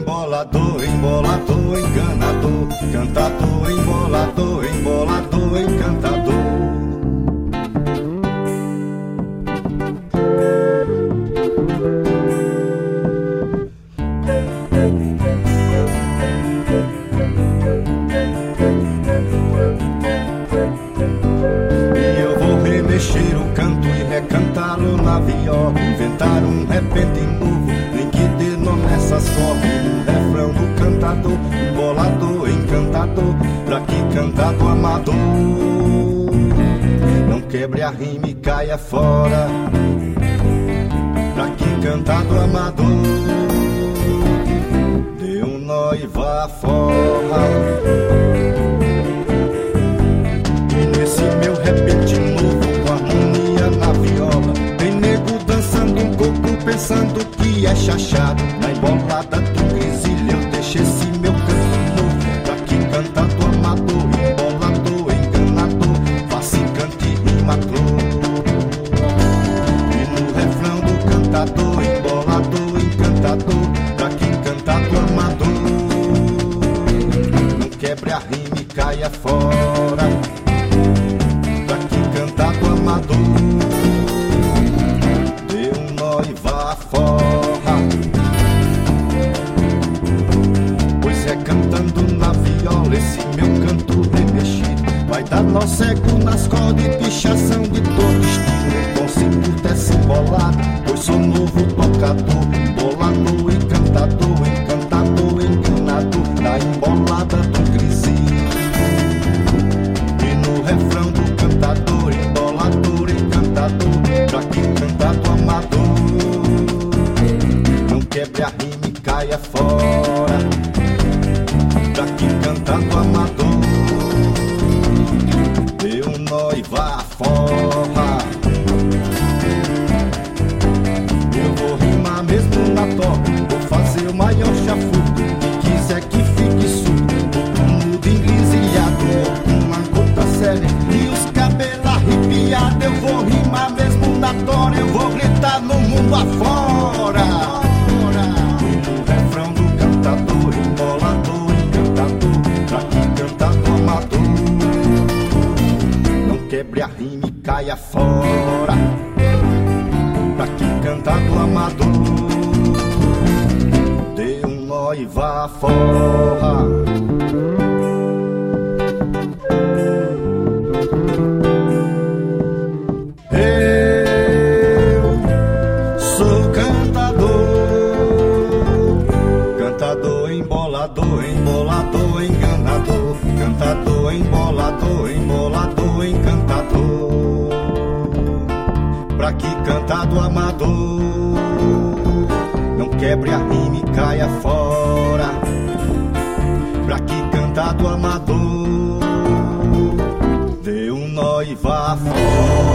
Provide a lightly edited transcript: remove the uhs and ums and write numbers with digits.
embolador, embolador, enganador, cantador, embolador, embolador, encantador. Mexer o canto e recantá-lo na viola, inventar um repente novo, nem que dê nome nessas cordas. No refrão do cantador, embolador, encantador, pra que cantado amador não quebre a rima e caia fora. Pra que cantado amador dê um nó e vá fora. E nesse meu repente novo, na viola, tem nego dançando um coco, pensando que é chachado. Na embolada do grisilho eu deixo esse meu canto novo, pra que cantado amador, embolador, enganador, faça cante e rimador. E no refrão do cantador, embolador, encantador, pra que cantado amador não quebre a rima e caia fora. Pra que cantado amador forra. Pois é cantando na viola esse meu canto remexido, vai dar nó cego nas cordas e pichação de todo estilo. Eu consigo dessa embolada, pois sou novo tocador, embolador, encantador, encantador, enganador, na embolada do grisinho. E no refrão do cantador, embolador, encantador, pra que cantado amador quebre a rima e caia fora. Pra que cantado amador dê um nó e vá forra. Eu vou rimar mesmo na toca, vou fazer o maior chafuco. Quem quiser que fique surdo, ou mudo engrisilhado, ou com uma gota séria e os cabelos arrepiados. Eu vou rimar mesmo na tora, eu vou gritar no mundo afora. Embolador, encantador, pra que cantado amador não quebre a rima e caia fora. Pra que cantado amador dê um nó e vá forra. Eu sou cantador, cantador, embolador, embolador, enganador, cantador, embolador, embolador, encantador. Pra que cantado amador não quebre a rima e caia fora. Pra que cantado amador dê um nó e vá fora.